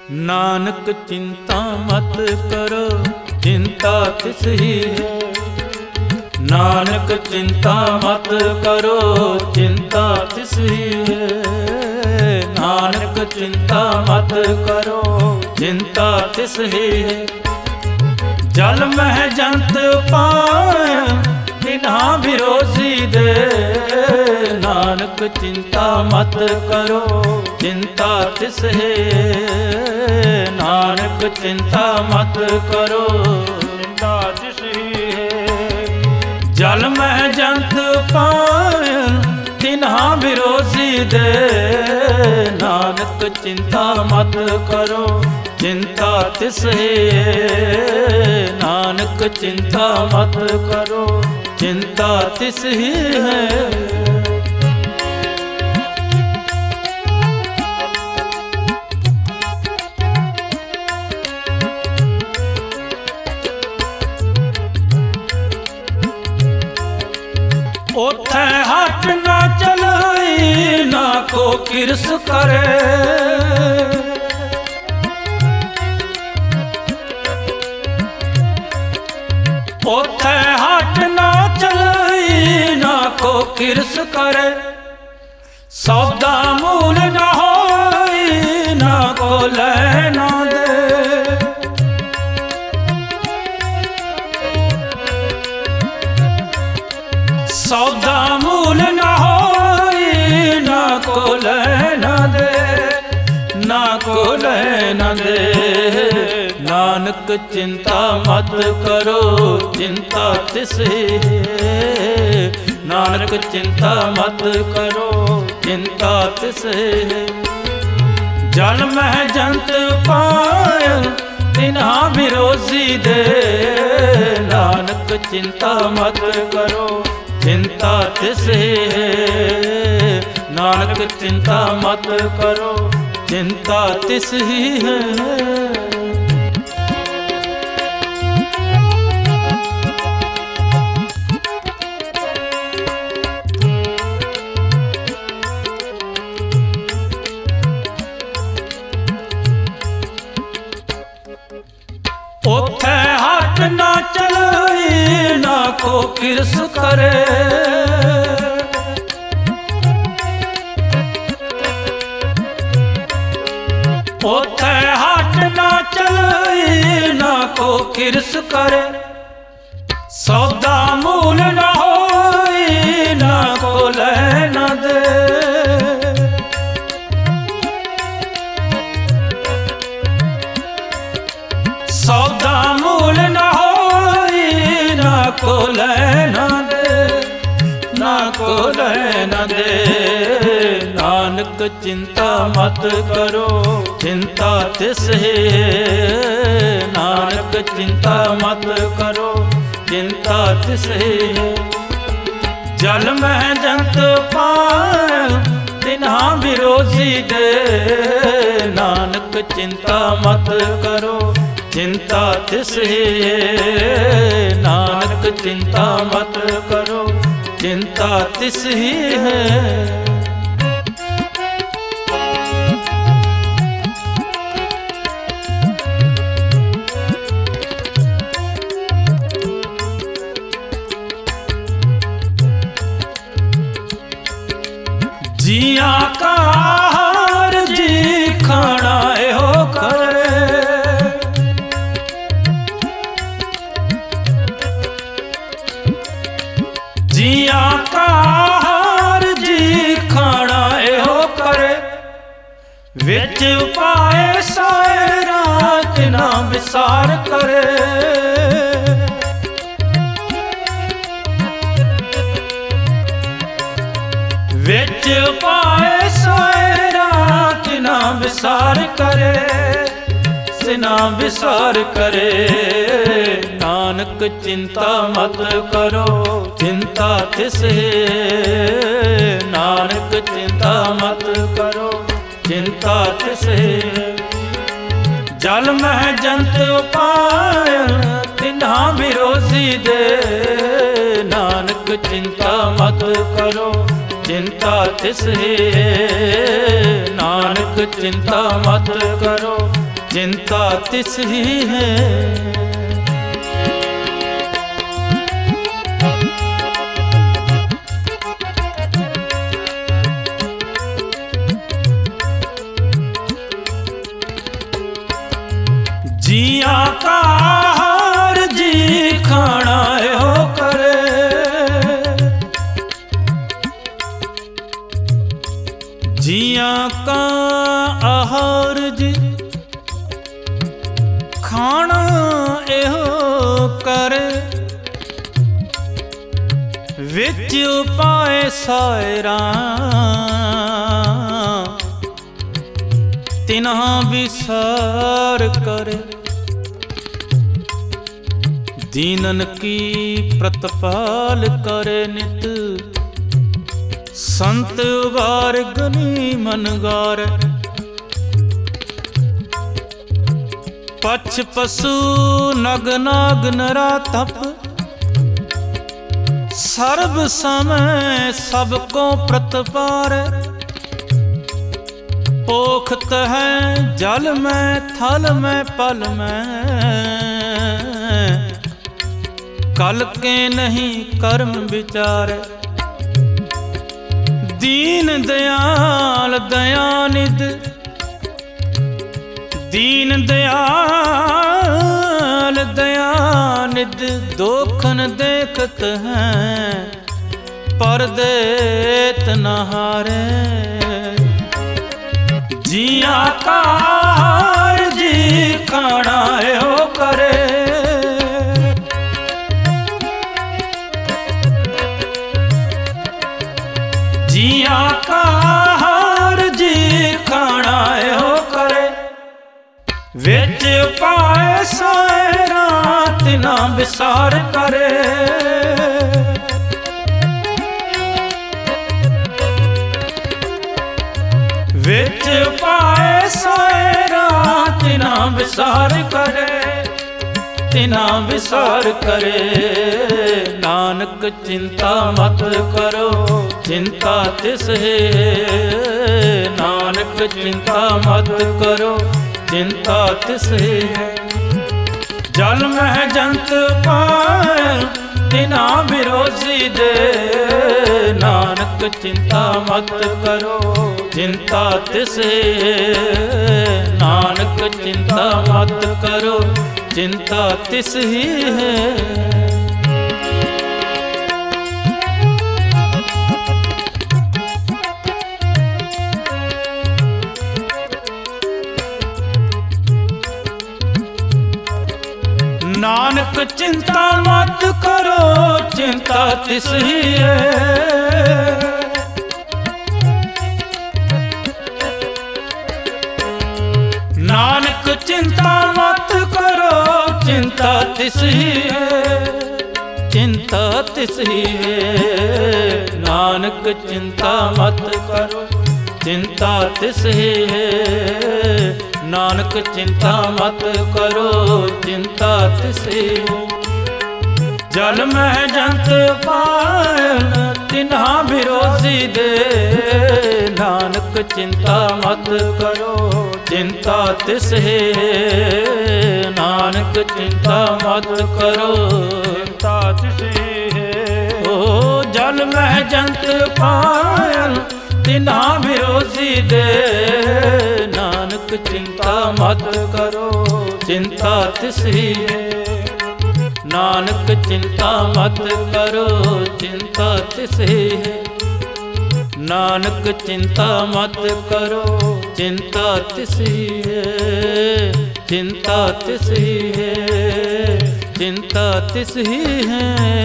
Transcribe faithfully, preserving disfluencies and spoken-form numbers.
नानक चिंता मत करो, चिंता तिस ही है। नानक चिंता मत करो, चिंता तिस ही है। नानक चिंता मत करो, चिंता तिस ही है। जल मह जंत पाय बिना विरोधी दे। नानक चिंता मत करो, चिंता तिस है। नानक चिंता मत करो, चिंता तिस है। जल मह जंत पाय बिना विरोधी दे। नानक चिंता मत करो, चिंता तिस है। नानक चिंता मत करो, चिंता तिस ही है। ओथे हट ना चलाई, ना को किरस करे। ओथे हट ना चलाई, ना को किरस करे। सौदा मूल न होई, ना को लै ना दे। सौदा मूल न होई, ना को लै ना दे। ना को लै ना दे। नानक चिंता मत करो, चिंता तिस है। नानक चिंता मत करो, चिंता तिस है। जल मह जंत पाय बिना विरोधी दे। नानक चिंता मत करो, चिंता तिस है। नानक चिंता मत करो, चिंता तिस ही है। ओथे हट ना चलाई, ना को किरस करे। ओथे हट ना चलाई, ना को किरस करे। सौदा मूल न होई, ना को लै ना दे। सौदा मूल न होई, ना को लै ना दे। ना को लै ना दे। नानक चिंता मत करो, चिंता तिस है। नानक चिंता मत करो, चिंता तिस है। जल मह जंत पाय बिना विरोधी दे। नानक चिंता मत करो, चिंता तिस है। नानक चिंता मत करो, चिंता तिस ही है। जिया का हार जी खाना हो करे। जिया का हार जी खाना हो करे। विच पाए साए रात ना विसार करे। विच पाए सोए रात ना विसार करे। सिना विसार करे। नानक चिंता मत करो, चिंता तिस है। नानक चिंता मत करो, चिंता तिस है। जल मह जंत पाय बिना विरोधी दे। नानक चिंता मत करो, चिंता तिस है। नानक चिंता मत करो, चिंता तिस ही है। जिया का हर जी खाना हो करे, जिया का आहार जी खाना एहो करे, विच उपाय सायरा तिन्हा विसार करे। दीनन की प्रतिपाल करे नित, संत उबार गनी मन गार। पछ पशु नग नाग नरा तप, सर्व समय सबको प्रतिपार। पोखत है जल में थल में पल में, कल के नहीं कर्म विचार। दीन दयाल दयानिध, दीन दयाल दयानिध दोखन देखत हैं, पर देत न हारे। जिया का हर जी खाना हो करे, जिया का हर जी खाना हो करे। विच पाए सायरा तिना विसार करे, विच पाए सायरा तिना विसार करे, तिना विसार करे। नानक चिंता मत करो चिंता तिस है, नानक चिंता मत करो चिंता तिस है। जल में जंत पाए तिना विरोधी दे, नानक चिंता मत करो चिंता तिस है, नानक चिंता मत करो चिंता तिस ही है। नानक चिंता मत करो चिंता तिस ही है, नानक चिंता मत करो चिंता तिस ही है, चिंता तिस ही है। नानक चिंता मत करो चिंता तिस ही है, नानक चिंता मत करो चिंता तिस ही है। जल में जंत पाए तिन्हा विरोधी दे, नानक चिंता मत करो चिंता तिस है, नानक चिंता मत करो चिंता तिस है। ओ जल में जंत पाए तिन्हा विरोधी दे, नानक चिंता मत करो चिंता तिस ही है, नानक चिंता मत करो चिंता तिस ही है। नानक चिंता मत करो चिंता तिस ही है, चिंता तिस ही है, चिंता तिस ही है।